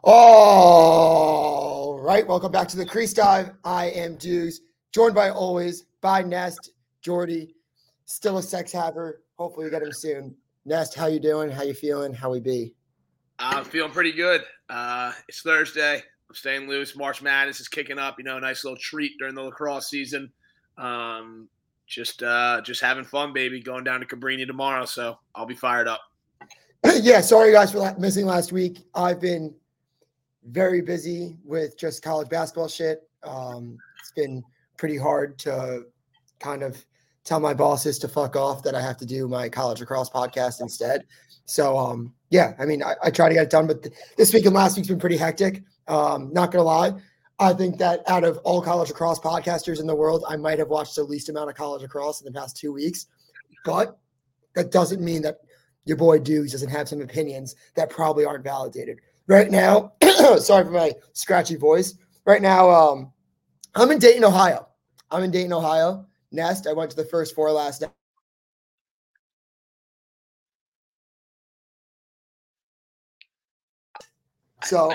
All right, welcome back to the Crease Dive. I am Deuce, joined by Nest, Jordy, still a sex haver. Hopefully we get him soon. Nest, how you doing? How you feeling? How we be? I'm feeling pretty good. It's Thursday. I'm staying loose. March Madness is kicking up. Nice little treat during the lacrosse season. Just having fun, baby. Going down to Cabrini tomorrow, so I'll be fired up. Yeah, sorry guys for missing last week. I've been very busy with just college basketball shit. It's been pretty hard to kind of tell my bosses to fuck off that I have to do my college lacrosse podcast instead. So, yeah, I mean, I try to get it done, but this week and last week's been pretty hectic. Not going to lie. I think that out of all college lacrosse podcasters in the world, I might have watched the least amount of college lacrosse in the past 2 weeks, but that doesn't mean that your boy Dukes doesn't have some opinions that probably aren't validated. Right now, sorry for my scratchy voice. Right now, I'm in Dayton, Ohio. Nest, I went to the first four last night. So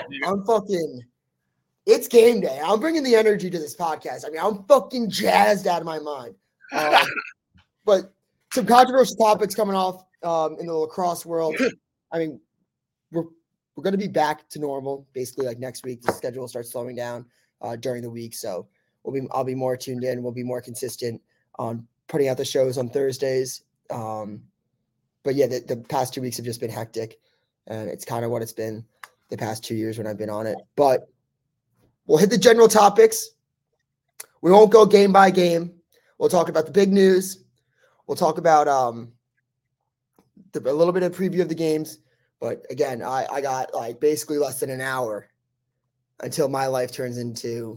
it's game day. I'm bringing the energy to this podcast. I mean, I'm fucking jazzed out of my mind. But some controversial topics coming off in the lacrosse world. I mean, we're going to be back to normal basically like next week. The schedule will start slowing down during the week, so I'll be more tuned in. We'll be more consistent on putting out the shows on Thursdays. But yeah, the past 2 weeks have just been hectic, and it's kind of what it's been the past 2 years when I've been on it. But we'll hit the general topics. We won't go game by game. We'll talk about the big news. We'll talk about a little bit of preview of the games. But again, I got like basically less than an hour until my life turns into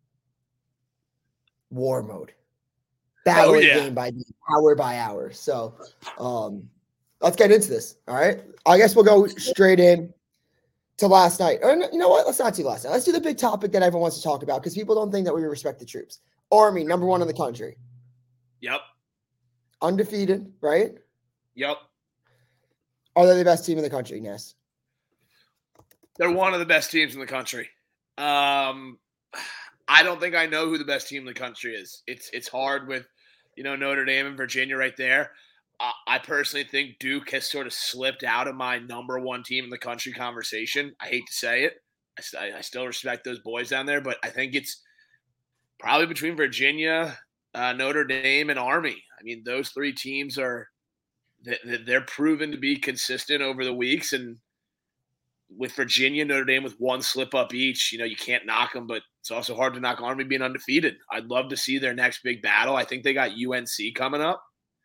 war mode. Battling game by game, hour by hour. So let's get into this. All right. I guess we'll go straight in to last night. Or you know what? Let's not do last night. Let's do the big topic that everyone wants to talk about because people don't think that we respect the troops. Army, number one in the country. Yep. Undefeated, right? Yep. Are they the best team in the country, Ness? They're one of the best teams in the country. I don't think I know who the best team in the country is. It's hard with, Notre Dame and Virginia right there. I personally think Duke has sort of slipped out of my number one team in the country conversation. I hate to say it. I still respect those boys down there, but I think it's probably between Virginia, Notre Dame, and Army. I mean, those three teams they're proven to be consistent over the weeks, and with Virginia, Notre Dame with one slip up each, you can't knock them, but it's also hard to knock Army being undefeated. I'd love to see their next big battle. I think they got UNC coming up.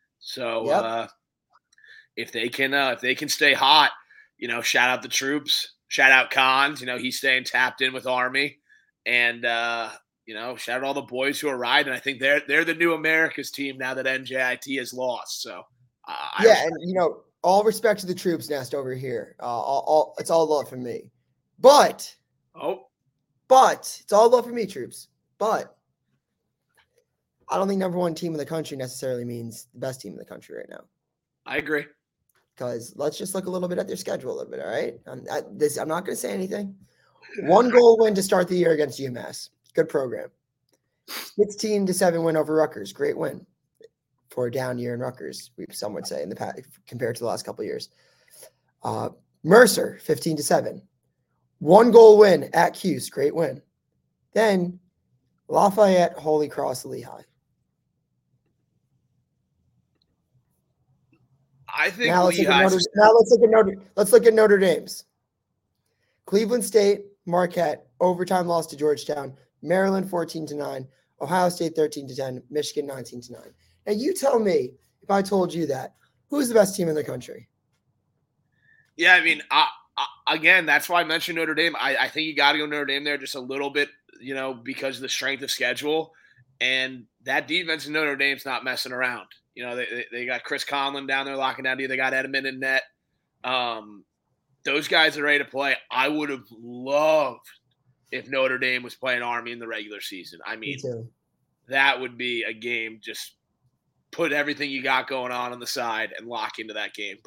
So if they can stay hot, shout out the troops, shout out Cons, he's staying tapped in with Army, and shout out all the boys who are riding. I think they're the new America's team now that NJIT has lost. So all respect to the troops, Nest, over here. It's all love from me. But it's all love from me, troops. But I don't think number one team in the country necessarily means the best team in the country right now. I agree. Because let's just look a little bit at their schedule a little bit, all right? I'm not going to say anything. 1 goal win to start the year against UMass. Good program. 16-7 win over Rutgers. Great win for a down year in Rutgers, some would say, in the past compared to the last couple of years. Mercer, 15-7. 1 goal win at Cuse. Great win. Then Lafayette, Holy Cross, Lehigh. I think now let's look at Notre Dame's. Cleveland State, Marquette, overtime loss to Georgetown. Maryland 14-9. Ohio State 13-10. Michigan 19-9. Now you tell me, if I told you that, who's the best team in the country? Yeah, I mean, again, that's why I mentioned Notre Dame. I think you got to go Notre Dame there just a little bit, because of the strength of schedule. And that defense in Notre Dame's not messing around. They got Chris Conlon down there locking down. They got Edmond in net. Those guys are ready to play. I would have loved if Notre Dame was playing Army in the regular season. I mean, that would be a game. Just put everything you got going on the side and lock into that game. But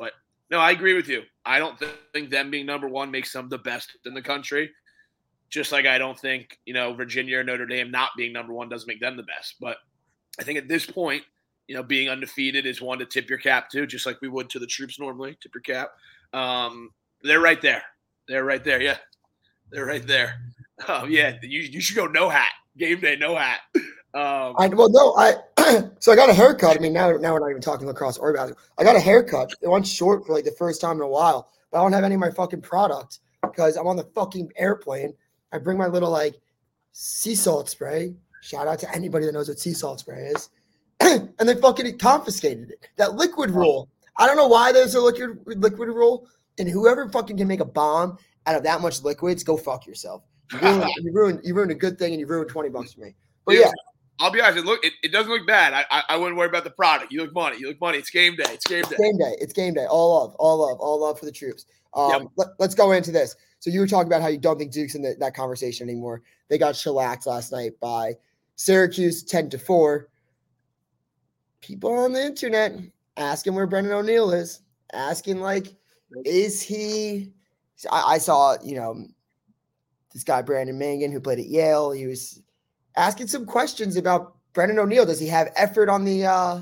No, I agree with you. I don't think them being number one makes them the best in the country. Just like I don't think, Virginia or Notre Dame not being number one doesn't make them the best. But I think at this point, being undefeated is one to tip your cap to, just like we would to the troops normally, tip your cap. They're right there. They're right there. Yeah. They're right there. Yeah. You should go no hat. Game day, no hat. So I got a haircut. I mean, now we're not even talking lacrosse or basketball. I got a haircut. It went short for like the first time in a while, but I don't have any of my fucking product because I'm on the fucking airplane. I bring my little like sea salt spray. Shout out to anybody that knows what sea salt spray is. And they fucking confiscated it. That liquid rule. I don't know why there's a liquid rule. And whoever fucking can make a bomb out of that much liquids, go fuck yourself. You ruined a good thing and you ruined $20 for me. But yeah. I'll be honest. It doesn't look bad. I wouldn't worry about the product. You look money. It's game day. It's game day. It's game day. All love for the troops. Let's go into this. So you were talking about how you don't think Duke's in that conversation anymore. They got shellacked last night by Syracuse 10-4. People on the internet asking where Brendan O'Neill is. Asking is he? I saw this guy Brandon Mangan who played at Yale. He was asking some questions about Brendan O'Neill. Does he have effort on the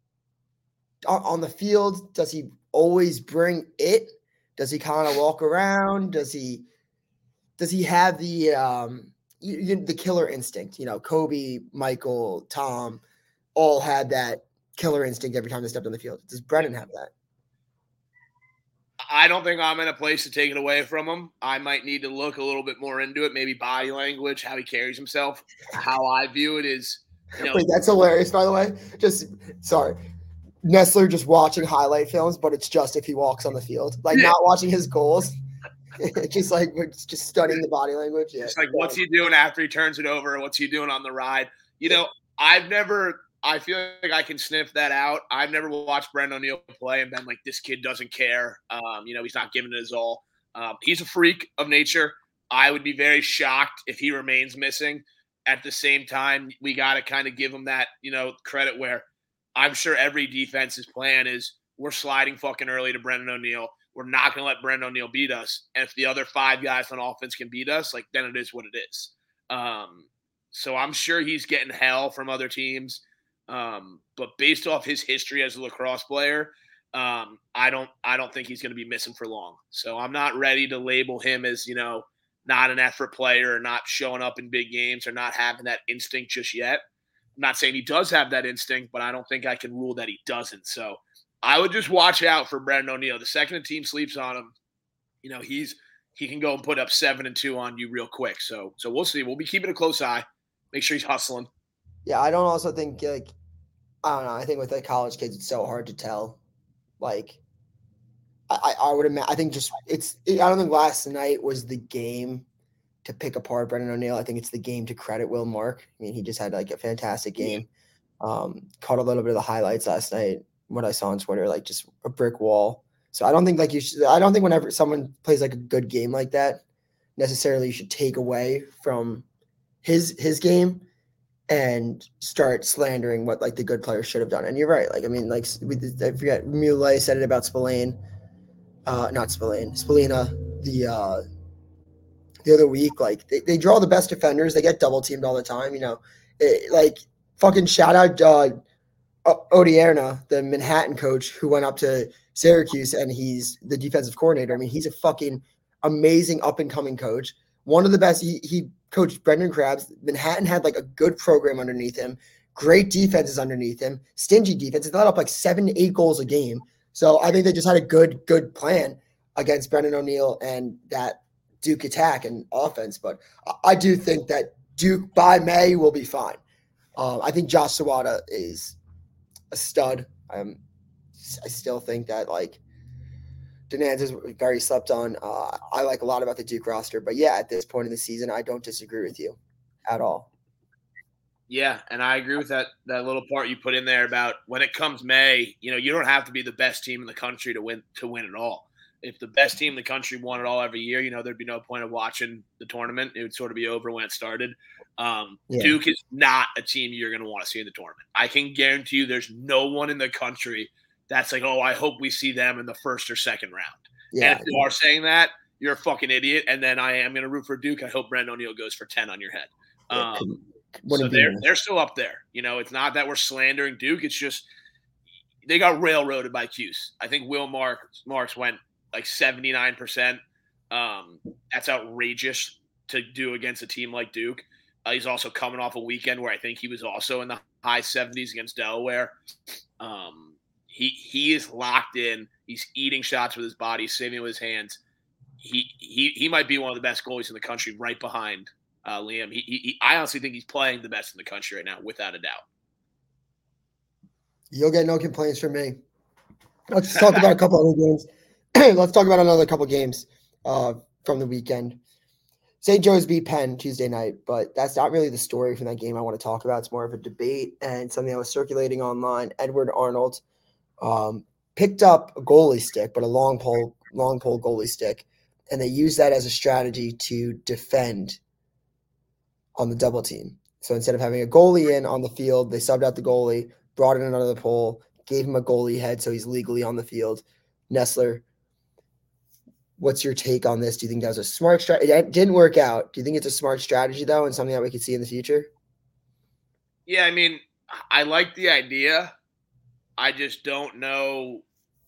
field? Does he always bring it? Does he kind of walk around? Does he have the killer instinct? Kobe, Michael, Tom all had that killer instinct every time they stepped on the field. Does Brendan have that? I don't think I'm in a place to take it away from him. I might need to look a little bit more into it, maybe body language, how he carries himself. How I view it is, Wait, that's hilarious, by the way. Sorry. Nestler just watching highlight films, but it's just if he walks on the field. Not watching his goals. just studying the body language. Yeah. It's what's he doing after he turns it over? What's he doing on the ride? I feel like I can sniff that out. I've never watched Brendan O'Neill play and been like, this kid doesn't care. He's not giving it his all. He's a freak of nature. I would be very shocked if he remains missing. At the same time, we got to kind of give him that, credit where I'm sure every defense's plan is we're sliding fucking early to Brendan O'Neill. We're not going to let Brendan O'Neill beat us. And if the other five guys on offense can beat us, then it is what it is. So I'm sure he's getting hell from other teams. But based off his history as a lacrosse player, I don't think he's going to be missing for long. So I'm not ready to label him as, not an effort player or not showing up in big games or not having that instinct just yet. I'm not saying he does have that instinct, but I don't think I can rule that he doesn't. So I would just watch out for Brendan O'Neill. The second a team sleeps on him, he can go and put up 7-2 on you real quick. So we'll see. We'll be keeping a close eye. Make sure he's hustling. Yeah, I don't also think I don't know. I think with the college kids, it's so hard to tell. I would imagine. I think I don't think last night was the game to pick apart Brendan O'Neill. I think it's the game to credit Will Mark. I mean, he just had a fantastic game. Caught a little bit of the highlights last night. What I saw on Twitter, just a brick wall. So I don't think I don't think whenever someone plays a good game like that, necessarily you should take away from his game and start slandering what the good players should have done. And you're right. I forget Muley said it about Spillane, not Spillane, Spallina the other week. They draw the best defenders. They get double teamed all the time. Fucking shout out Odierna, the Manhattan coach who went up to Syracuse and he's the defensive coordinator. I mean, he's a fucking amazing up and coming coach. One of the best. He coached Brendan Krabs. Manhattan had a good program underneath him, great defenses underneath him, stingy defenses. They let up 7 to 8 goals a game. So I think they just had a good plan against Brendan O'Neill and that Duke attack and offense. But I do think that Duke by May will be fine. I think Josh Sawada is a stud. I still think that Denanz is very slept on. I like a lot about the Duke roster, but yeah, at this point in the season, I don't disagree with you at all. Yeah, and I agree with that little part you put in there about when it comes May, you don't have to be the best team in the country to win it all. If the best team in the country won it all every year, there'd be no point of watching the tournament. It would sort of be over when it started. Duke is not a team you're going to want to see in the tournament. I can guarantee you there's no one in the country that's like, oh, I hope we see them in the first or second round. Yeah. And if you are saying that, you're a fucking idiot. And then I am going to root for Duke. I hope Brandon O'Neal goes for 10 on your head. So they're still up there. It's not that we're slandering Duke. It's just they got railroaded by Cuse. I think Will Marks went like 79%. That's outrageous to do against a team like Duke. He's also coming off a weekend where I think he was also in the high 70s against Delaware. He is locked in. He's eating shots with his body, saving with his hands. He might be one of the best goalies in the country, right behind Liam. I honestly think he's playing the best in the country right now, without a doubt. You'll get no complaints from me. Let's talk about a couple other games. Let's talk about another couple games from the weekend. St. Joe's beat Penn Tuesday night, but that's not really the story from that game I want to talk about. It's more of a debate and something that was circulating online. Edward Arnold picked up a goalie stick, but a long pole goalie stick, and they used that as a strategy to defend on the double team. So instead of having a goalie in on the field, they subbed out the goalie, brought in another pole, gave him a goalie head so he's legally on the field. Nestler, what's your take on this? Do you think that was a smart strategy? It didn't work out. Do you think it's a smart strategy, though, and something that we could see in the future? Yeah, I mean, I like the idea. I just don't know.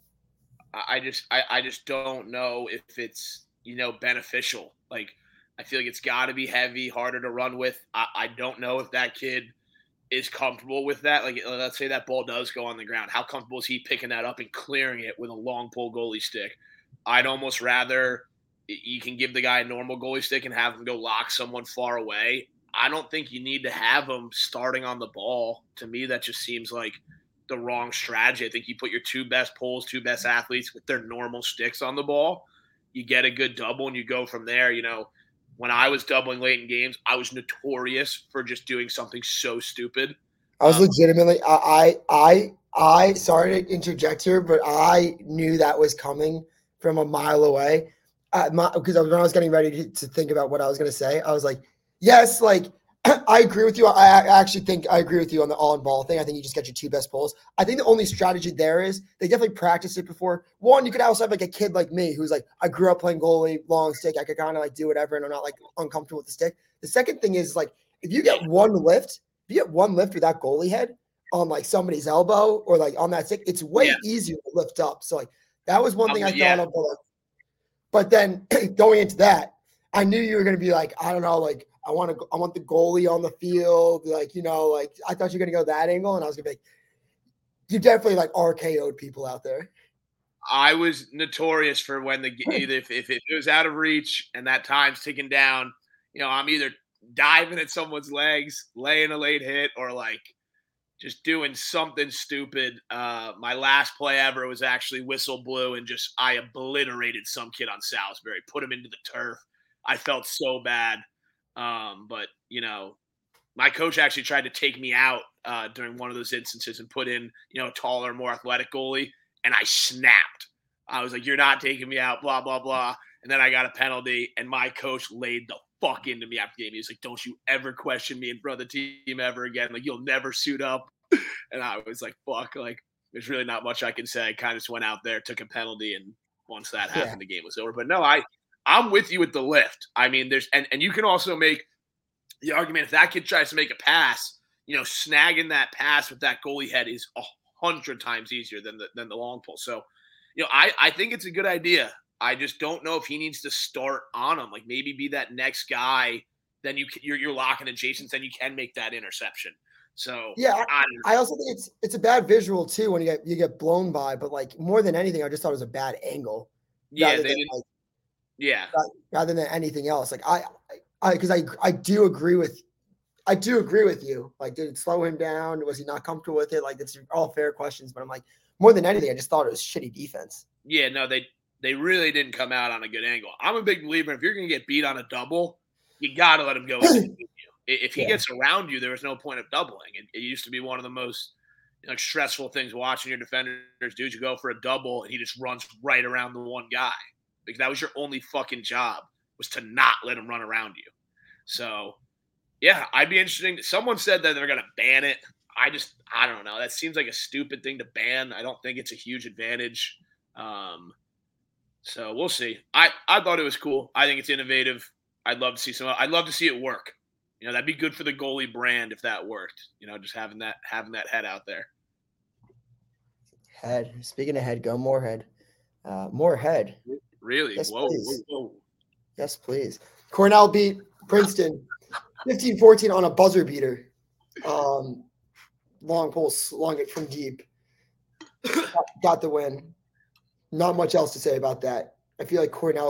I just don't know if it's, beneficial. Like, I feel like it's got to be heavy, harder to run with. I don't know if that kid is comfortable with that. Like, let's say that ball does go on the ground. How comfortable is he picking that up and clearing it with a long pole goalie stick? I'd almost rather you can give the guy a normal goalie stick and have him go lock someone far away. I don't think you need to have him starting on the ball. To me, that just seems like the wrong strategy. I think you put your two best poles, two best athletes with their normal sticks on the ball. You get a good double and you go from there. When I was doubling late in games, I was notorious for just doing something so stupid. I was legitimately I sorry to interject here, but I knew that was coming from a mile away. Because when I was getting ready to think about what I was going to say, I was like, yes, like I agree with you. I actually think I agree with you on the all-in-ball thing. I think you just get your two best poles. I think the only strategy there is they definitely practiced it before. One, you could also have like a kid like me who's like, I grew up playing goalie, long stick. I could kind of like do whatever, and I'm not like uncomfortable with the stick. The second thing is like if you get one lift with that goalie head on like somebody's elbow or like on that stick, it's way easier to lift up. So like that was one thing I thought of. But then going into that, I knew you were going to be like, I don't know, like I want the goalie on the field, like like I thought you were going to go that angle, and I was going to be like, you definitely like RKO'd people out there. I was notorious for when if it was out of reach and that time's ticking down, I'm either diving at someone's legs, laying a late hit, or like just doing something stupid. My last play ever was actually whistle blew and I obliterated some kid on Salisbury, put him into the turf. I felt so bad. But my coach actually tried to take me out during one of those instances and put in, a taller, more athletic goalie. And I snapped. I was like, you're not taking me out, blah, blah, blah. And then I got a penalty and my coach laid the fuck into me after the game. He was like, don't you ever question me in front of the team ever again. Like, you'll never suit up. And I was like, fuck, like there's really not much I can say. I kind of just went out there, took a penalty. And once that happened, the game was over. But no, I'm with you with the lift. I mean, and you can also make the argument if that kid tries to make a pass, snagging that pass with that goalie head is 100 times easier than the long pull. So, I think it's a good idea. I just don't know if he needs to start on him. Like maybe be that next guy. Then you're locking adjacent. Then you can make that interception. So yeah, I also think it's a bad visual too when you get blown by. But like more than anything, I just thought it was a bad angle. Yeah, they didn't. Yeah. Rather than anything else, like because I do agree with you. Like, did it slow him down? Was he not comfortable with it? Like, it's all fair questions, but I'm like, more than anything, I just thought it was shitty defense. Yeah, no, they really didn't come out on a good angle. I'm a big believer if you're going to get beat on a double, you got to let him go. If he gets around you, there was no point of doubling. It used to be one of the most stressful things watching your defenders do. You go for a double and he just runs right around the one guy because that was your only fucking job was to not let him run around you. So, yeah, I'd be interested. Someone said that they're going to ban it. I don't know. That seems like a stupid thing to ban. I don't think it's a huge advantage. So we'll see. I thought it was cool. I think it's innovative. I'd love to see it work. That'd be good for the goalie brand if that worked. Just having that head out there. Head. Speaking of head, go more head. More head. Really? Yes, Whoa, please. whoa. Yes, please. Cornell beat Princeton 15-14 on a buzzer beater. Long pole, slung it from deep. Got the win. Not much else to say about that. I feel like Cornell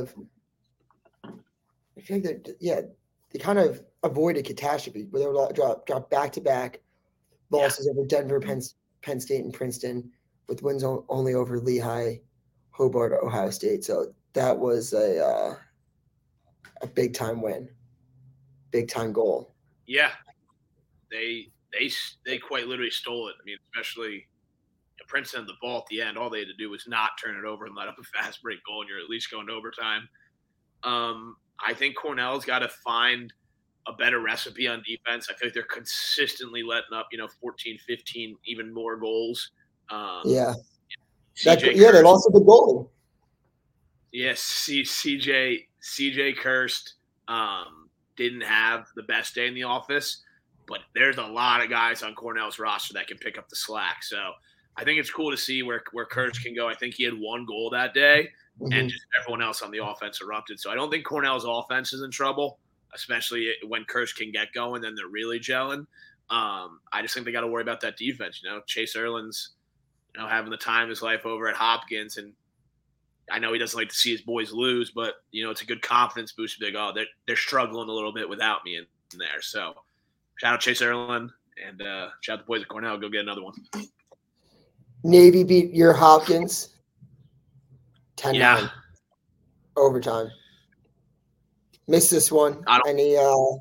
they kind of avoided catastrophe, where they were dropped back-to-back losses over Denver, Penn State, and Princeton, with wins only over Lehigh, Hobart, Ohio State. So that was a big-time win, big-time goal. Yeah, they quite literally stole it. I mean, especially Princeton had the ball at the end. All they had to do was not turn it over and let up a fast break goal, and you're at least going to overtime. I think Cornell's got to find a better recipe on defense. I feel like they're consistently letting up, 14, 15, even more goals. They lost a good goal. Yes, CJ Kirst didn't have the best day in the office, but there's a lot of guys on Cornell's roster that can pick up the slack. So I think it's cool to see where Kirst can go. I think he had one goal that day, and just everyone else on the offense erupted. So I don't think Cornell's offense is in trouble, especially when Kirst can get going, then they're really gelling. I just think they got to worry about that defense. Chase Erlin's, having the time of his life over at Hopkins, and I know he doesn't like to see his boys lose, but it's a good confidence boost to be like, they're struggling a little bit without me in there. So shout out Chase Erlin, and shout out the boys at Cornell. Go get another one. Navy beat your Hopkins 10-9. Yeah. Overtime. Missed this one. Anything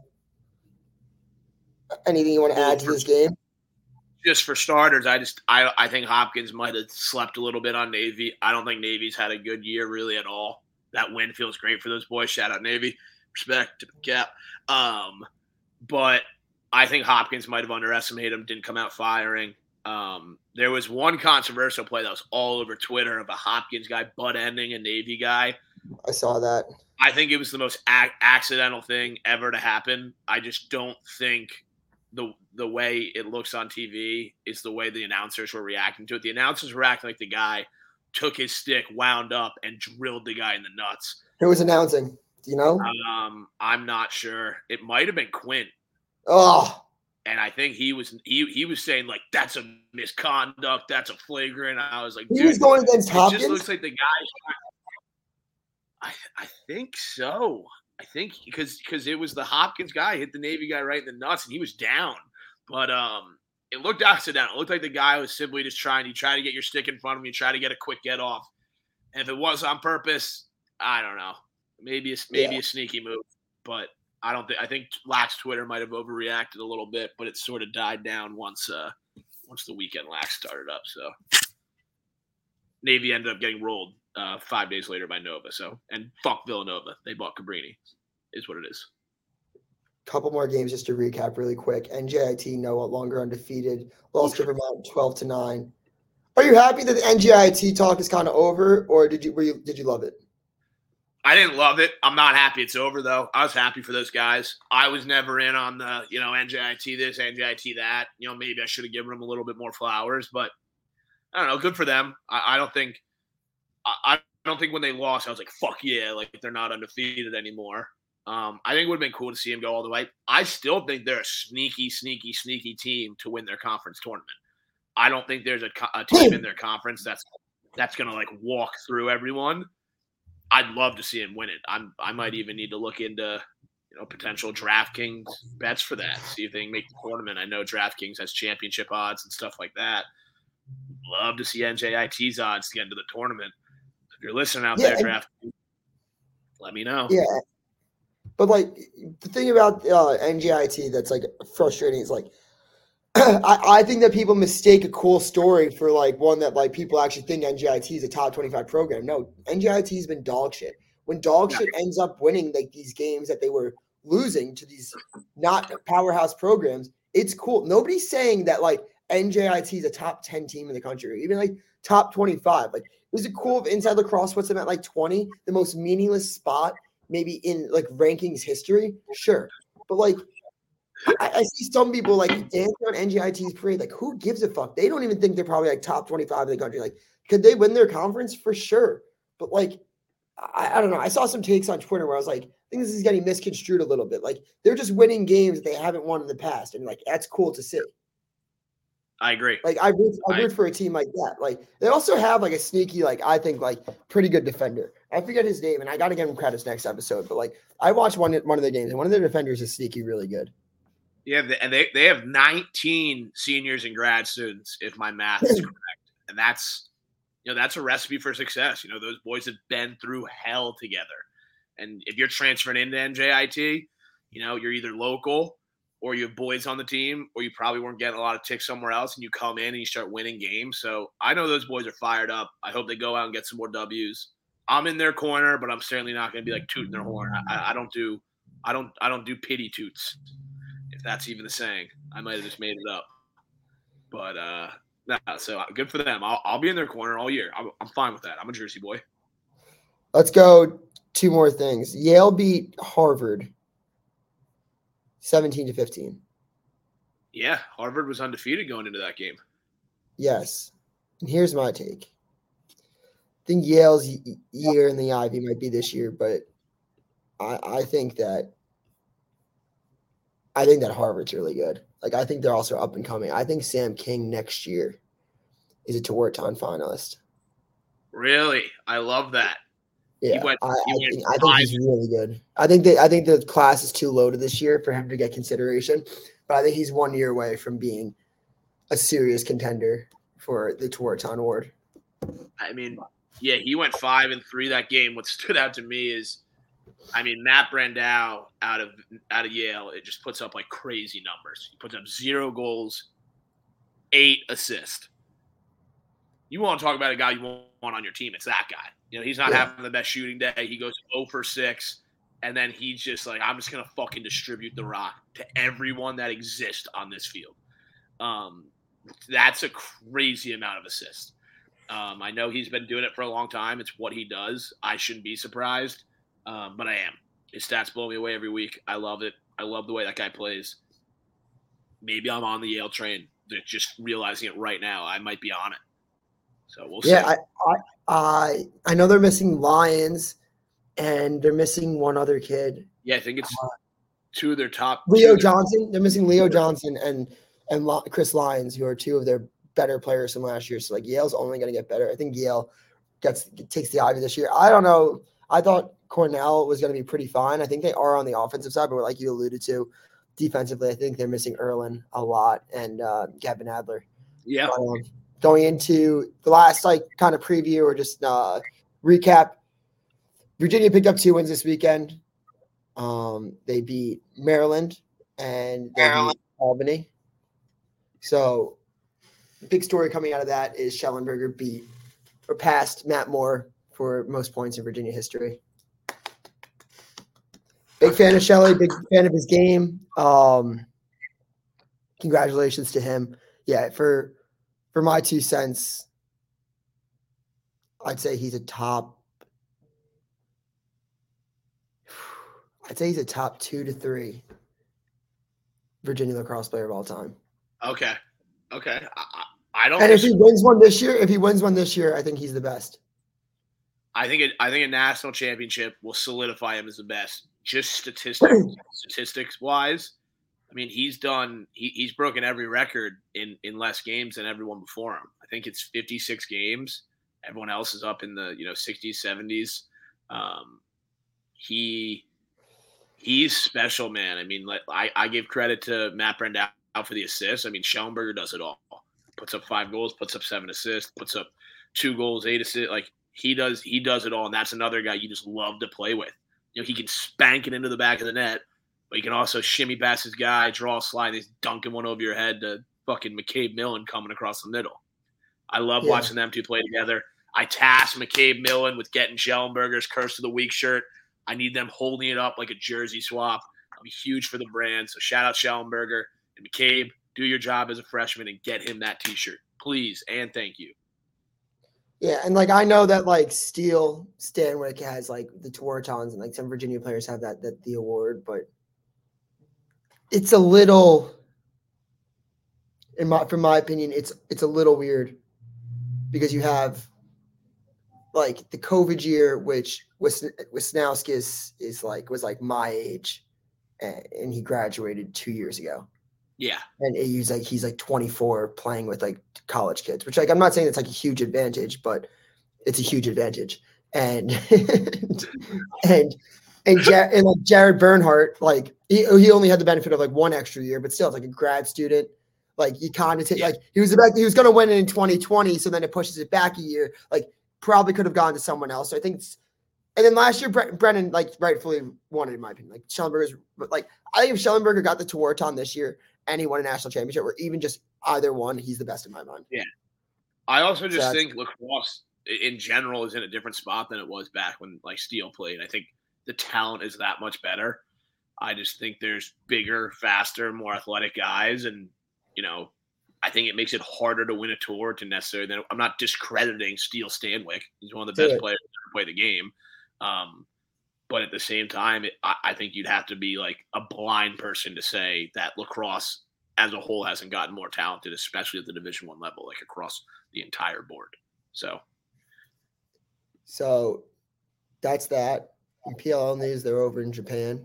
you want to add to this game? Just for starters, I think Hopkins might have slept a little bit on Navy. I don't think Navy's had a good year really at all. That win feels great for those boys. Shout out Navy. Respect to Cap. But I think Hopkins might have underestimated him, didn't come out firing. There was one controversial play that was all over Twitter of a Hopkins guy butt-ending a Navy guy. I saw that. I think it was the most accidental thing ever to happen. I just don't think the way it looks on TV is the way the announcers were reacting to it. The announcers were acting like the guy took his stick, wound up, and drilled the guy in the nuts. Who was announcing? Do you know? I'm not sure. It might have been Quint. Oh. And I think he was saying, like, that's a misconduct, that's a flagrant. I was like, he was going against Hopkins? It just looks like the guy. I think so. I think because it was the Hopkins guy hit the Navy guy right in the nuts, and he was down. But it looked accidental. It looked like the guy was simply just trying to get your stick in front of him, you try to get a quick get off. And if it was on purpose, I don't know. Maybe a sneaky move, but I think Lax Twitter might have overreacted a little bit, but it sort of died down once the weekend Lax started up. So Navy ended up getting rolled 5 days later by Nova. So, and fuck Villanova. They bought Cabrini, is what it is. Couple more games just to recap really quick. NJIT no longer undefeated. Lost to Vermont 12-9. Are you happy that the NJIT talk is kind of over, or did you love it? I didn't love it. I'm not happy it's over, though. I was happy for those guys. I was never in on the, NJIT this, NJIT that. Maybe I should have given them a little bit more flowers, but I don't know. Good for them. I don't think when they lost, I was like, fuck yeah, like they're not undefeated anymore. I think it would have been cool to see them go all the way. I still think they're a sneaky, sneaky, sneaky team to win their conference tournament. I don't think there's a team in their conference that's going to like walk through everyone. I'd love to see him win it. I might even need to look into, potential DraftKings bets for that. See if they can make the tournament. I know DraftKings has championship odds and stuff like that. Love to see NJIT's odds to get into the tournament. If you're listening out there, DraftKings, let me know. Yeah, but like the thing about NJIT that's like frustrating is like I think that people mistake a cool story for like one that like people actually think NJIT is a top 25 program. No, NJIT has been dog shit. When dog shit ends up winning like these games that they were losing to these not powerhouse programs, it's cool. Nobody's saying that like NJIT is a top 10 team in the country, or even like top 25. Like, is it cool if Inside Lacrosse puts them at like 20, the most meaningless spot maybe in like rankings history? Sure. But like, I see some people like dancing on NJIT's parade. Like, who gives a fuck? They don't even think they're probably like top 25 in the country. Like, could they win their conference? For sure. But like, I don't know. I saw some takes on Twitter where I was like, I think this is getting misconstrued a little bit. Like, they're just winning games they haven't won in the past. And like, that's cool to see. I agree. Like, I root for a team like that. Like, they also have like a sneaky, like, I think like pretty good defender. I forget his name, and I got to give him credits next episode. But like, I watched one of their games, and one of their defenders is sneaky really good. Yeah, and they have 19 seniors and grad students, if my math is correct, and that's a recipe for success. Those boys have been through hell together, and if you're transferring into NJIT, you're either local or you have boys on the team, or you probably weren't getting a lot of ticks somewhere else, and you come in and you start winning games. So I know those boys are fired up. I hope they go out and get some more W's. I'm in their corner, but I'm certainly not going to be like tooting their horn. I don't do pity toots, if that's even the saying. I might have just made it up. But so good for them. I'll be in their corner all year. I'm fine with that. I'm a Jersey boy. Let's go 2 more things. Yale beat Harvard 17-15. Yeah, Harvard was undefeated going into that game. Yes. And here's my take. I think Yale's year in the Ivy might be this year, but I think that Harvard's really good. Like, I think they're also up and coming. I think Sam King next year is a Tewaaraton finalist. Really? I love that. Yeah, I think he's really good. I think the class is too loaded this year for him to get consideration, but I think he's 1 year away from being a serious contender for the Tewaaraton award. I mean, yeah, he went 5-3 that game. What stood out to me is, Matt Brandau out of Yale, it just puts up like crazy numbers. He puts up 0 goals, 8 assists. You want to talk about a guy you want on your team? It's that guy. He's not having the best shooting day. He goes 0 for 6, and then he's just like, I'm just gonna fucking distribute the rock to everyone that exists on this field. That's a crazy amount of assists. I know he's been doing it for a long time. It's what he does. I shouldn't be surprised. But I am. His stats blow me away every week. I love it. I love the way that guy plays. Maybe I'm on the Yale train. Just realizing it right now. I might be on it. So we'll see. Yeah, I know they're missing Lyons, and they're missing one other kid. Yeah, I think it's 2 of their top. Leo Johnson. They're missing Leo Johnson and Chris Lyons, who are 2 of their better players from last year. So like Yale's only going to get better. I think Yale takes the Ivy this year. I don't know. I thought Cornell was going to be pretty fine. I think they are on the offensive side, but like you alluded to, defensively, I think they're missing Erlin a lot and Gavin Adler. Yeah. Going into the last kind of preview or just recap, Virginia picked up 2 wins this weekend. They beat Maryland and they beat Albany. So big story coming out of that is Schellenberger passed Matt Moore for most points in Virginia history. Big fan of Shelley, big fan of his game. Congratulations to him. Yeah, for my 2 cents, I'd say he's a top 2 to 3 Virginia lacrosse player of all time. Okay. I don't. And if he wins one this year, I think he's the best. I think a national championship will solidify him as the best. Just statistics wise, he's broken every record in less games than everyone before him. I think it's 56 games. Everyone else is up in the 60s, 70s. He's special, man. I give credit to Matt Brandau for the assists. Schellenberger does it all. Puts up 5 goals, puts up 7 assists, puts up 2 goals, 8 assists. Like he does it all, and that's another guy you just love to play with. He can spank it into the back of the net, but he can also shimmy past his guy, draw a slide, and he's dunking one over your head to fucking McCabe Millen coming across the middle. I love watching them 2 play together. I tasked McCabe Millen with getting Schellenberger's Curse of the Week shirt. I need them holding it up like a jersey swap. I'm huge for the brand, so shout out Schellenberger. And McCabe, do your job as a freshman and get him that T-shirt, please, and thank you. Yeah, and like I know that like Steele Stanwick has like the Tewaratons, and like some Virginia players have that the award, but it's a little, from my opinion, it's a little weird because you have like the COVID year, which Wisnowski was like my age, and he graduated 2 years ago. Yeah, and he's like 24 playing with like college kids, which like I'm not saying it's like a huge advantage, but it's a huge advantage. And and like Jared Bernhardt, like he only had the benefit of like one extra year, but still, it's like a grad student. Like he kind of like he was going to win it in 2020, so then it pushes it back a year. Like probably could have gone to someone else. So I think and then last year, Brennan like rightfully won it in my opinion. Like Schellenberger's, but like I think if Schellenberger got the Tewaaraton this year and he won a national championship, or even just either one, he's the best in my mind. Yeah, I also just think lacrosse in general is in a different spot than it was back when like Steele played. I think the talent is that much better. I just think there's bigger, faster, more athletic guys, and I think it makes it harder to win a tour to necessarily. I'm not discrediting Steele Stanwick; he's one of the best players to ever play the game. But at the same time, I think you'd have to be like a blind person to say that lacrosse as a whole hasn't gotten more talented, especially at the Division I level, like across the entire board. So that's that. In PLL news, they're over in Japan.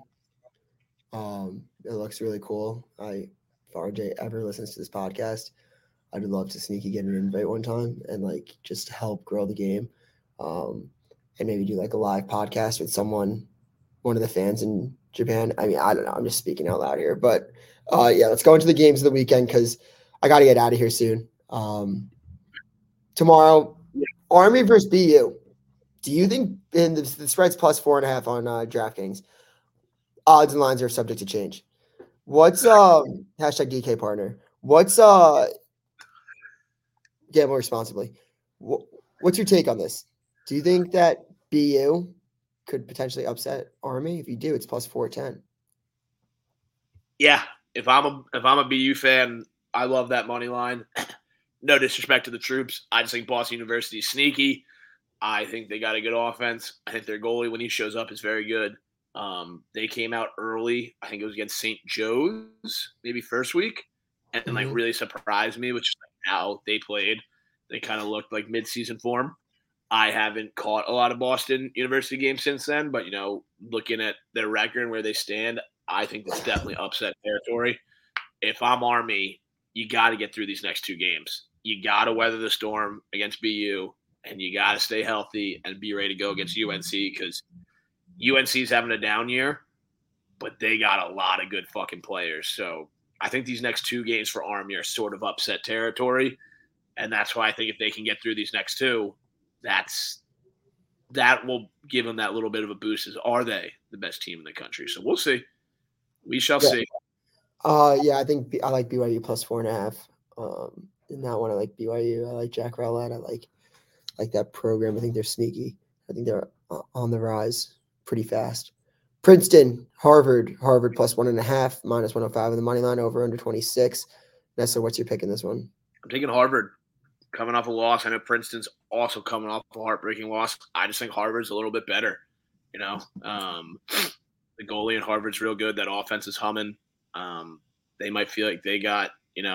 It looks really cool. If RJ ever listens to this podcast, I'd love to sneaky get an invite one time and like just help grow the game. And maybe do like a live podcast with one of the fans in Japan. I mean, I don't know. I'm just speaking out loud here, but yeah, let's go into the games of the weekend because I got to get out of here soon. Tomorrow, Army versus BU. Do you think in the spread's plus 4.5 on DraftKings? Odds and lines are subject to change. What's hashtag DK partner? What's gamble responsibly? What's your take on this? Do you think that BU could potentially upset Army? If you do, it's plus 410. Yeah, if I'm a BU fan, I love that money line. No disrespect to the troops, I just think Boston University is sneaky. I think they got a good offense. I think their goalie, when he shows up, is very good. They came out early. I think it was against St. Joe's, maybe first week, and like really surprised me, which is like how they played. They kind of looked like mid-season form. I haven't caught a lot of Boston University games since then, but looking at their record and where they stand, I think that's definitely upset territory. If I'm Army, you got to get through these next two games. You got to weather the storm against BU, and you got to stay healthy and be ready to go against UNC because UNC's having a down year, but they got a lot of good fucking players. So I think these next two games for Army are sort of upset territory, and that's why I think if they can get through these next two, that will give them that little bit of a boost. Are they the best team in the country? So we'll see. We shall see. Yeah, I think I like BYU plus 4.5. In that one, I like BYU. I like Jack Rowlett. I like that program. I think they're sneaky. I think they're on the rise pretty fast. Princeton, Harvard plus 1.5, minus 105 in the money line, over under 26. Nessa, what's your pick in this one? I'm taking Harvard. Coming off a loss. I know Princeton's also coming off a heartbreaking loss. I just think Harvard's a little bit better. The goalie in Harvard's real good. That offense is humming. They might feel like they got,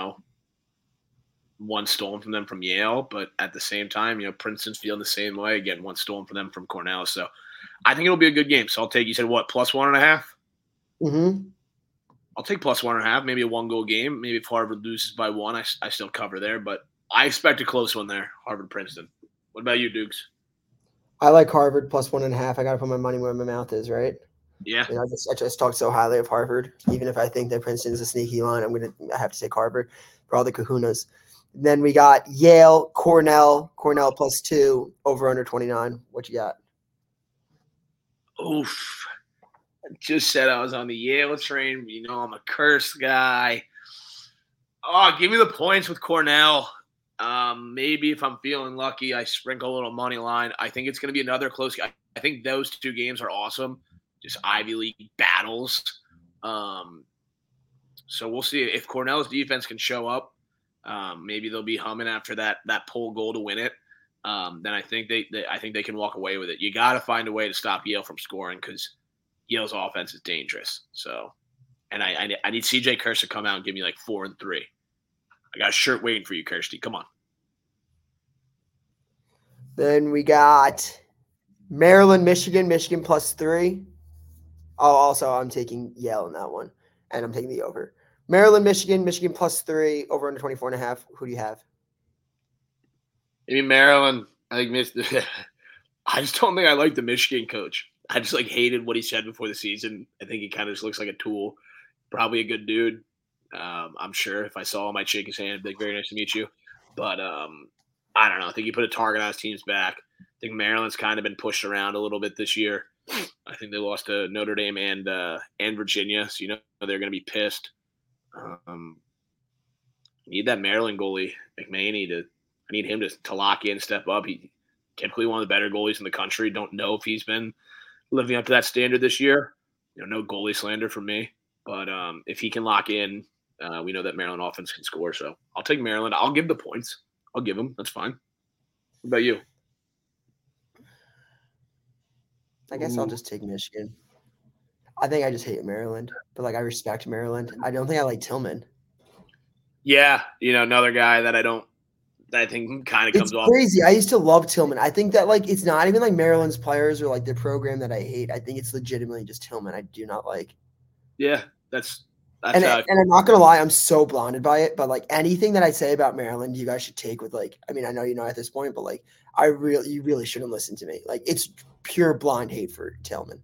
one stolen from them from Yale, but at the same time, Princeton's feeling the same way, getting one stolen from them from Cornell. So I think it'll be a good game. So I'll take, you said what, plus 1.5? Mm-hmm. I'll take plus 1.5, maybe a 1-goal game. Maybe if Harvard loses by 1, I still cover there, but I expect a close one there, Harvard-Princeton. What about you, Dukes? I like Harvard plus 1.5. I got to put my money where my mouth is, right? Yeah. I just talked so highly of Harvard. Even if I think that Princeton is a sneaky line, I have to take Harvard for all the kahunas. Then we got Yale, Cornell plus 2, over under 29. What you got? Oof. I just said I was on the Yale train. I'm a cursed guy. Oh, give me the points with Cornell. Maybe if I'm feeling lucky, I sprinkle a little money line. I think it's going to be another close game. I think those two games are awesome. Just Ivy League battles. So we'll see if Cornell's defense can show up. Maybe they'll be humming after that pull goal to win it. Then I think they can walk away with it. You got to find a way to stop Yale from scoring because Yale's offense is dangerous. So, and I need CJ Kirst to come out and give me like 4 and 3. I got a shirt waiting for you, Kirsty. Come on. Then we got Maryland, Michigan +3. Oh, also I'm taking Yale in that one, and I'm taking the over. Maryland, Michigan +3, over under 24.5. Who do you have? Maybe Maryland. I think I just don't think I like the Michigan coach. I just hated what he said before the season. I think he kind of just looks like a tool. Probably a good dude. I'm sure if I saw him, I'd shake his hand. I'd be like, very nice to meet you. But I don't know. I think he put a target on his team's back. I think Maryland's kind of been pushed around a little bit this year. I think they lost to Notre Dame and Virginia, so they're going to be pissed. Need that Maryland goalie, McManey, I need him to lock in, step up. He typically one of the better goalies in the country. Don't know if he's been living up to that standard this year. No goalie slander from me. But if he can lock in, we know that Maryland offense can score. So I'll take Maryland. I'll give the points. I'll give them. That's fine. What about you? I guess I'll just take Michigan. I think I just hate Maryland, but I respect Maryland. I don't think I like Tillman. Yeah, another guy that I think kind of comes off. It's crazy. I used to love Tillman. I think that it's not even Maryland's players or their program that I hate. I think it's legitimately just Tillman I do not like. Yeah, that's and I'm not gonna lie, I'm so blinded by it. But anything that I say about Maryland, you guys should take with I mean, I know you know at this point, but you really shouldn't listen to me. It's pure blind hate for Tillman.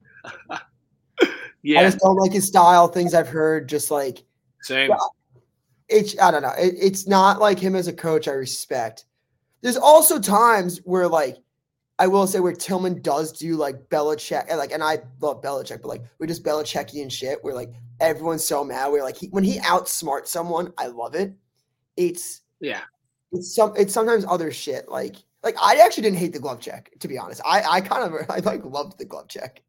Yeah, I just don't like his style. Things I've heard, just same. I don't know. It's not like him as a coach I respect. There's also times where I will say where Tillman does do Belichick and I love Belichick, but we're just Belichick-y shit where everyone's so mad. Where when he outsmarts someone, I love it. It's sometimes other shit. I actually didn't hate the glove check, to be honest. I loved the glove check.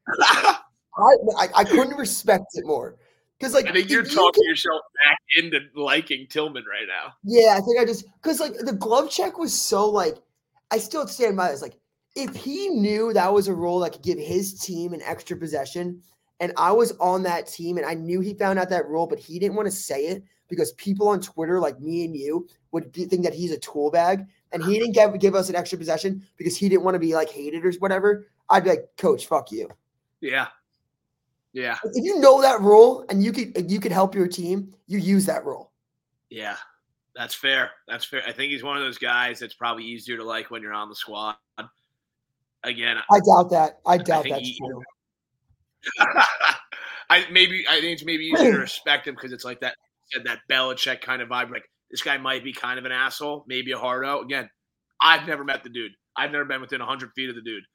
I couldn't respect it more. Because I think you're talking yourself back into liking Tillman right now. Yeah, I think because the glove check was so I still stand by this. If he knew that was a rule that could give his team an extra possession, and I was on that team and I knew he found out that rule, but he didn't want to say it because people on Twitter like me and you would think that he's a tool bag, and he didn't give us an extra possession because he didn't want to be hated or whatever, I'd be like, Coach, fuck you. Yeah. Yeah. If you know that rule and you could help your team, you use that rule. Yeah, that's fair. That's fair. I think he's one of those guys that's probably easier to like when you're on the squad. Again, I doubt that. I doubt that's true. I think it's maybe easier to respect him because it's that Belichick kind of vibe. This guy might be kind of an asshole, maybe a hardo. Again, I've never met the dude. I've never been within 100 feet of the dude.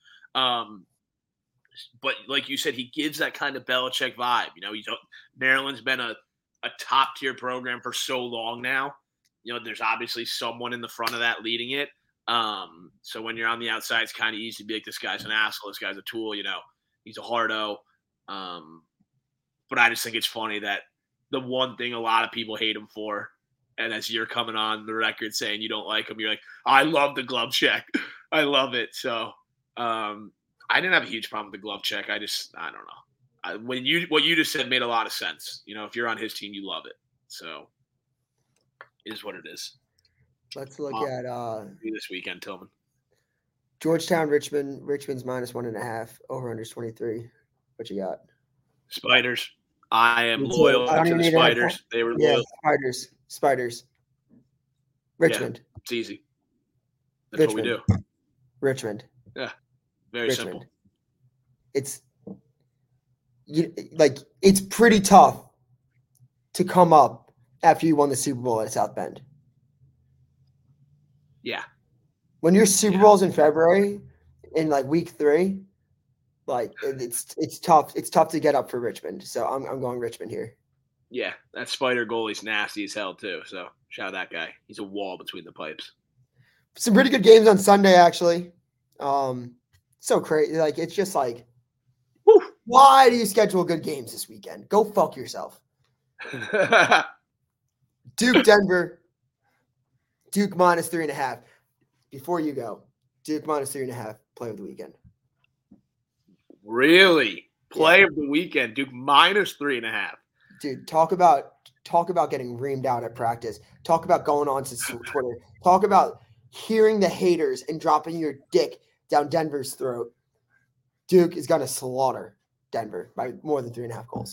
But like you said, he gives that kind of Belichick vibe. Maryland's been a top tier program for so long now. There's obviously someone in the front of that leading it. So when you're on the outside, it's kind of easy to be like, this guy's an asshole. This guy's a tool. He's a hardo. But I just think it's funny that the one thing a lot of people hate him for, and as you're coming on the record saying you don't like him, you're like, I love the glove check. I love it. So, I didn't have a huge problem with the glove check. I don't know. What you just said made a lot of sense. If you're on his team, you love it. So it is what it is. Let's look at this weekend, Tillman. Georgetown, Richmond. Richmond's -1.5. Over under 23. What you got? Spiders. I am loyal to the Spiders. They were loyal. Spiders. Richmond. Yeah, it's easy. That's what we do. Richmond. Yeah. Very simple. It's it's pretty tough to come up after you won the Super Bowl at South Bend. Yeah. When your Super Bowl's in February in week 3, it's tough. It's tough to get up for Richmond. So I'm going Richmond here. Yeah, that Spider goalie's nasty as hell too. So shout out that guy. He's a wall between the pipes. Some pretty good games on Sunday, actually. So crazy. It's just whew, why do you schedule good games this weekend? Go fuck yourself. Duke, Denver. Duke minus 3.5. Before you go, Duke minus 3.5. Play of the weekend. Really? Play of the weekend. Duke minus 3.5. Dude, talk about getting reamed out at practice. Talk about going on to Twitter. Talk about hearing the haters and dropping your dick down Denver's throat. Duke is going to slaughter Denver by more than 3.5 goals.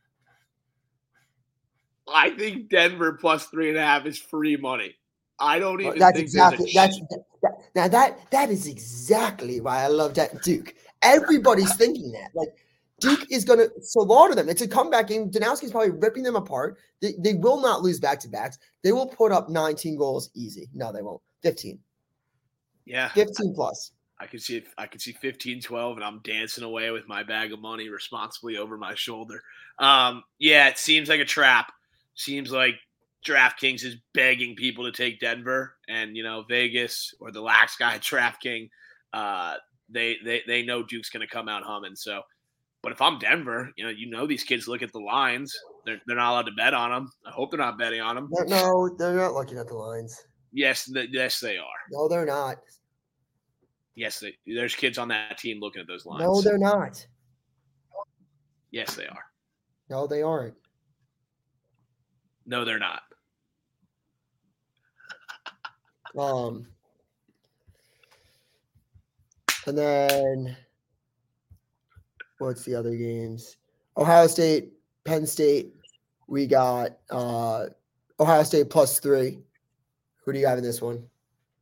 I think Denver plus 3.5 is free money. I don't even that's think exactly that is exactly why I love Duke. Everybody's thinking that. Like, Duke is going to slaughter them. It's a comeback game. Danowski's probably ripping them apart. They will not lose back-to-backs. They will put up 19 goals easy. No, they won't. 15. Yeah. 15 plus. I can see 15-12, and I'm dancing away with my bag of money responsibly over my shoulder. Yeah, it seems like a trap. Seems like DraftKings is begging people to take Denver, and Vegas or the lax guy DraftKings, they know Duke's going to come out humming. So, but if I'm Denver, these kids look at the lines. They're not allowed to bet on them. I hope they're not betting on them. No, they're not looking at the lines. Yes, they are. No, they're not. Yes, there's kids on that team looking at those lines. No, they're not. Yes, they are. No, they aren't. No, they're not. And then what's the other games? Ohio State, Penn State. We got Ohio State plus 3. Who do you have in this one?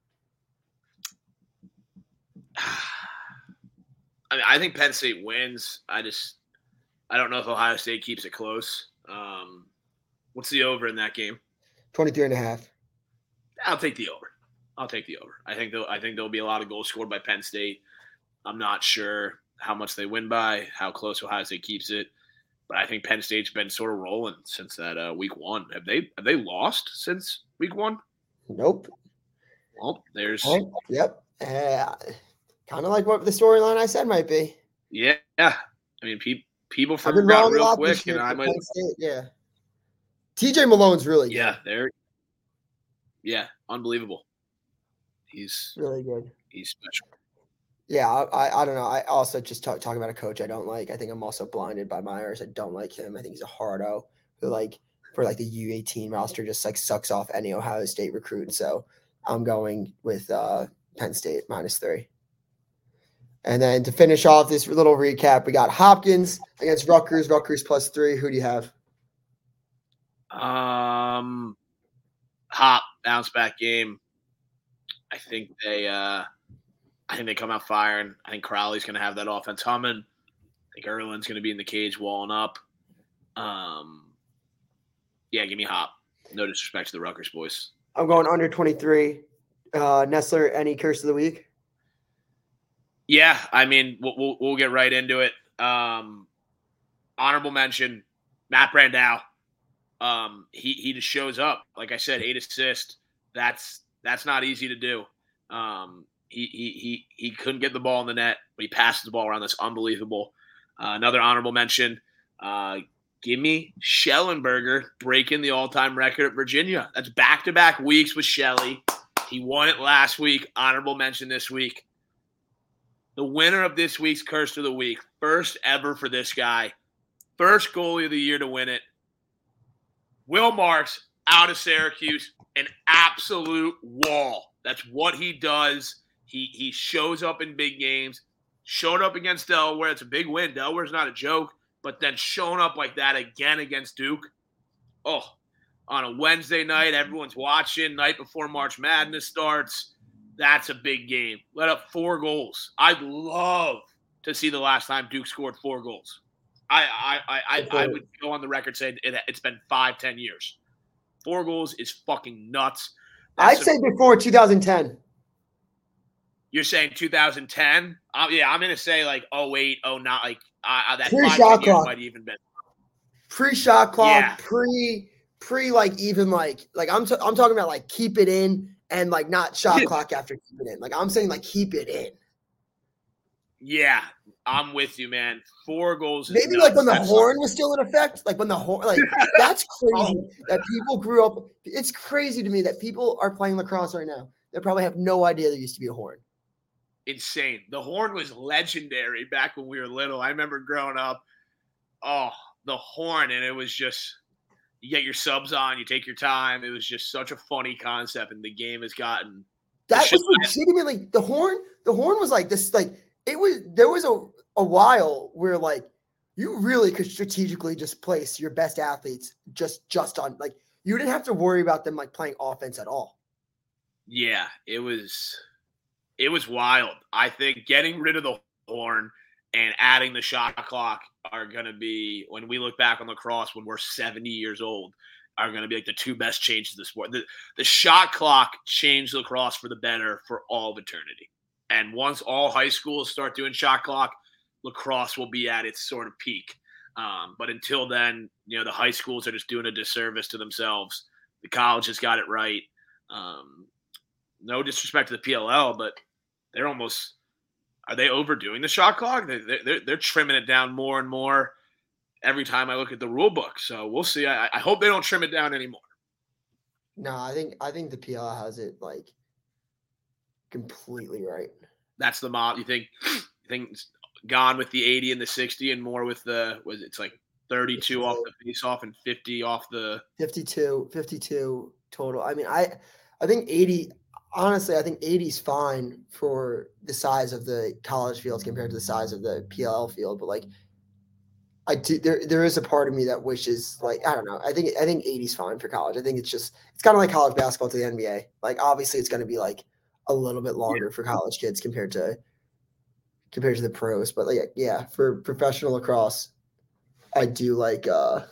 I think Penn State wins. I don't know if Ohio State keeps it close. What's the over in that game? 23.5. I'll take the over. I think there'll be a lot of goals scored by Penn State. I'm not sure how much they win by, how close Ohio State keeps it, but I think Penn State's been sort of rolling since that week 1. Have they lost since week 1? Nope. Well, there's yep. Kind of like what the storyline I said might be. Yeah. I mean, people forgot real quick, and I might. Yeah. TJ Malone's really good. Yeah, unbelievable. He's really good. He's special. Yeah, I don't know. I also just talking about a coach I don't like. I think I'm also blinded by Myers. I don't like him. I think he's a hardo who, for the U18 roster, just sucks off any Ohio State recruit. So I'm going with Penn State minus 3. And then to finish off this little recap, we got Hopkins against Rutgers. Rutgers plus 3. Who do you have? Hop bounce back game. I think they come out firing. I think Crowley's going to have that offense humming. I think Erlin's going to be in the cage walling up. Yeah, give me Hop. No disrespect to the Rutgers boys. I'm going under 23. Nestler, any curse of the week? Yeah, I mean, we'll get right into it. Honorable mention, Matt Brandau. He just shows up. Like I said, 8 assists. That's not easy to do. He couldn't get the ball in the net, but he passes the ball around. That's unbelievable. Another honorable mention, give me Schellenberger breaking the all-time record at Virginia. That's back-to-back weeks with Shelley. He won it last week. Honorable mention this week. The winner of this week's Curse of the Week, first ever for this guy, first goalie of the year to win it. Will Marks out of Syracuse, an absolute wall. That's what he does. He shows up in big games. Showed up against Delaware. It's a big win. Delaware's not a joke. But then showing up like that again against Duke. Oh, on a Wednesday night, everyone's watching. Night before March Madness starts. That's a big game. Let up 4 goals. I'd love to see the last time Duke scored 4 goals. I would go on the record saying it's been 5-10 years. 4 goals is fucking nuts. I'd say before 2010. You're saying 2010? Yeah, I'm gonna say 08, 09. That pre-shot clock might even been pre-shot clock. Yeah. I'm talking about keep it in and not shot clock after keep it in. I'm saying keep it in. Yeah, I'm with you, man. 4 goals. Maybe like when the horn was still in effect, like when the horn, like that's crazy that people grew up. It's crazy to me that people are playing lacrosse right now. They probably have no idea there used to be a horn. Insane. The horn was legendary back when we were little. I remember growing up. Oh, the horn, and it was just you get your subs on, you take your time. It was just such a funny concept, and the game has gotten. That was legitimately the horn. The horn was like this, like it was. There was a while where like you really could strategically just place your best athletes just on like you didn't have to worry about them like playing offense at all. Yeah, it was wild. I think getting rid of the horn and adding the shot clock are going to be, when we look back on lacrosse when we're 70 years old, are going to be like the 2 best changes of the sport. The shot clock changed lacrosse for the better for all of eternity. And once all high schools start doing shot clock, lacrosse will be at its sort of peak. But until then, you know, the high schools are just doing a disservice to themselves. The colleges got it right. No disrespect to the PLL, but they're almost – are they overdoing the shot clock? They're trimming it down more and more every time I look at the rule book. So we'll see. I hope they don't trim it down anymore. No, I think the PLL has it like completely right. That's the model. You think it's gone with the 80 and the 60 and more with the – it's like 32 off the face-off and 50 off the – 52 total. I mean, I think 80 – honestly, I think 80 is fine for the size of the college fields compared to the size of the PLL field. But like, I do, there is a part of me that wishes, like, I don't know. I think 80 is fine for college. I think it's kind of like college basketball to the NBA. Like, obviously, it's going to be like a little bit longer for college kids compared to the pros. But like, yeah, for professional lacrosse, I do like.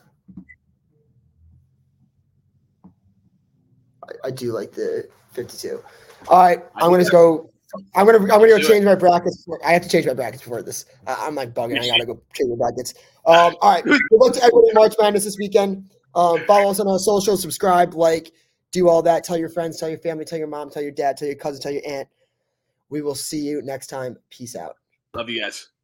I do like the 52. All right, I'm gonna go change my brackets. I have to change my brackets before this. I'm like bugging. I gotta go change my brackets. All right. Good luck to everyone in March Madness this weekend. Follow us on our socials, subscribe, like, do all that. Tell your friends, tell your family, tell your mom, tell your dad, tell your cousin, tell your aunt. We will see you next time. Peace out. Love you guys.